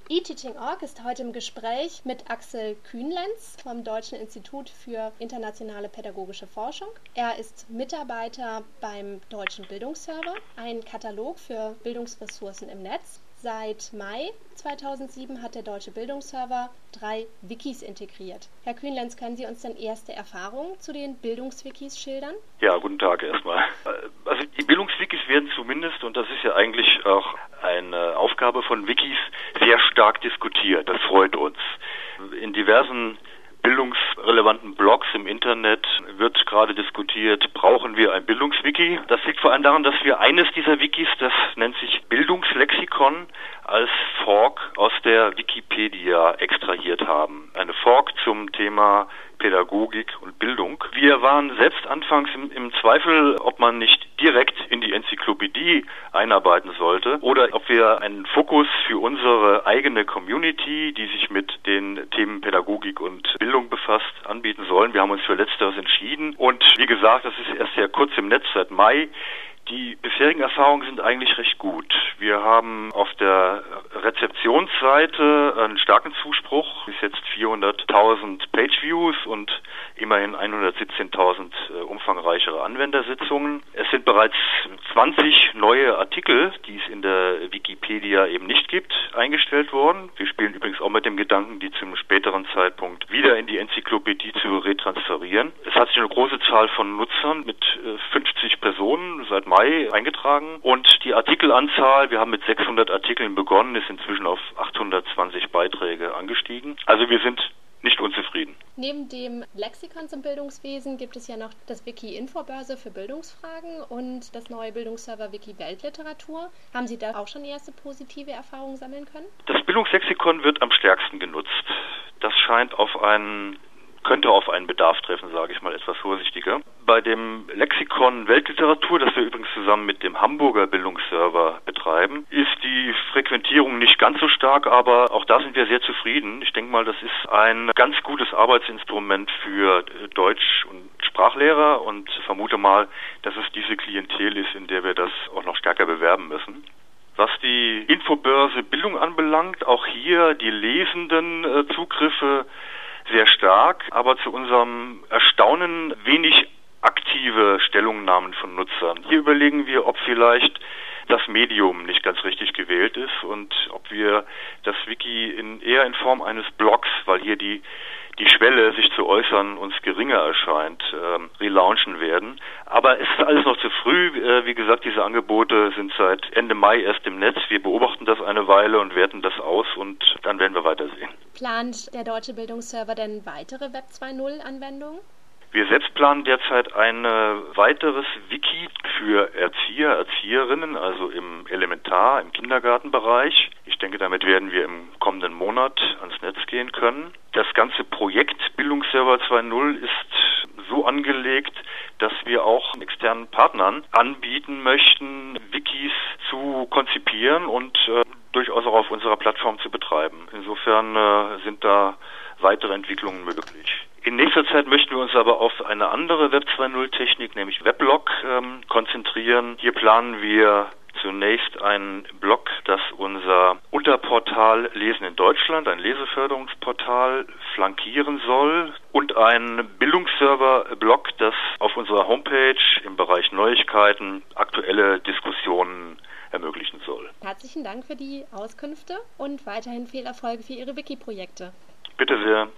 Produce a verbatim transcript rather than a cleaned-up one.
eTeaching Punkt org ist heute im Gespräch mit Axel Kühnlenz vom Deutschen Institut für internationale pädagogische Forschung. Er ist Mitarbeiter beim Deutschen Bildungsserver, ein Katalog für Bildungsressourcen im Netz. Seit Mai zweitausendsieben hat der Deutsche Bildungsserver drei Wikis integriert. Herr Kühnlenz, können Sie uns denn erste Erfahrungen zu den Bildungswikis schildern? Ja, guten Tag erstmal. Also die Bildungswikis werden zumindest, und das ist ja eigentlich auch eine Aufgabe von Wikis, sehr stark diskutiert. Das freut uns. In diversen bildungsrelevanten Blogs im Internet wird gerade diskutiert, brauchen wir ein Bildungswiki? Das liegt vor allem daran, dass wir eines dieser Wikis, das nennt sich Bildungslexikon, als Fork aus der Wikipedia extrahiert haben. Eine Fork zum Thema Pädagogik und Bildung. Wir waren selbst anfangs im, im Zweifel, ob man nicht direkt in die Enzyklopädie einarbeiten sollte oder ob wir einen Fokus für unsere eigene Community, die sich mit den Themen Pädagogik und Bildung befasst, anbieten sollen. Wir haben uns für Letzteres entschieden und wie gesagt, das ist erst sehr kurz im Netz, seit Mai. Die bisherigen Erfahrungen sind eigentlich recht gut. Wir haben auf der Rezeptionsseite einen starken Zuspruch, bis jetzt vierhunderttausend Pageviews und immerhin hundertsiebzehntausend äh, umfangreichere Anwendersitzungen. Es sind bereits zwanzig neue Artikel, die es in der Wikipedia eben nicht gibt, eingestellt worden. Wir spielen übrigens auch mit dem Gedanken, die zum späteren Zeitpunkt wieder in die Enzyklopädie zu retransferieren. Es hat sich eine große Zahl von Nutzern mit äh, fünfzig Personen seit Mai eingetragen und die Artikelanzahl, wir haben mit sechshundert Artikeln begonnen, ist inzwischen auf achthundertzwanzig Beiträge angestiegen. Also wir sind nicht unzufrieden. Neben dem Lexikon zum Bildungswesen gibt es ja noch das Wiki Infobörse für Bildungsfragen und das neue Bildungsserver Wiki Weltliteratur. Haben Sie da auch schon erste positive Erfahrungen sammeln können? Das Bildungslexikon wird am stärksten genutzt. Das scheint auf einen könnte auf einen Bedarf treffen, sage ich mal etwas vorsichtiger. Bei dem Lexikon Weltliteratur, das wir übrigens zusammen mit dem Hamburger Bildungsserver betreiben, ist die Frequentierung nicht ganz so stark, aber auch da sind wir sehr zufrieden. Ich denke mal, das ist ein ganz gutes Arbeitsinstrument für Deutsch- und Sprachlehrer und vermute mal, dass es diese Klientel ist, in der wir das auch noch stärker bewerben müssen. Was die Infobörse Bildung anbelangt, auch hier die lesenden äh, Zugriffe sehr stark, aber zu unserem Erstaunen wenig aktive Stellungnahmen von Nutzern. Hier überlegen wir, ob vielleicht das Medium nicht ganz richtig gewählt ist und ob wir das Wiki in, eher in Form eines Blogs, weil hier die die Schwelle, sich zu äußern, uns geringer erscheint, ähm, relaunchen werden. Aber es ist alles noch zu früh. Äh, wie gesagt, diese Angebote sind seit Ende Mai erst im Netz. Wir beobachten das eine Weile und werten das aus und dann werden wir weitersehen. Plant der Deutsche Bildungsserver denn weitere Web zwei Punkt null Anwendungen? Wir selbst planen derzeit ein weiteres Wiki für Erzieher, Erzieherinnen, also im Elementar-, im Kindergartenbereich. Ich denke, damit werden wir im kommenden Monat ans Netz gehen können. Das ganze Projekt Bildungsserver zwei Punkt null ist so angelegt, dass wir auch externen Partnern anbieten möchten, Wikis zu konzipieren und äh, durchaus auch auf unserer Plattform zu betreiben. Insofern äh, sind da weitere Entwicklungen möglich. In nächster Zeit möchten wir uns aber auf eine andere Web zwei Punkt null Technik, nämlich Weblog, ähm, konzentrieren. Hier planen wir zunächst einen Blog, das unser Unterportal Lesen in Deutschland, ein Leseförderungsportal, flankieren soll und einen Bildungsserver-Blog, das auf unserer Homepage im Bereich Neuigkeiten aktuelle Diskussionen ermöglichen soll. Herzlichen Dank für die Auskünfte und weiterhin viel Erfolg für Ihre Wiki-Projekte. Bitte sehr.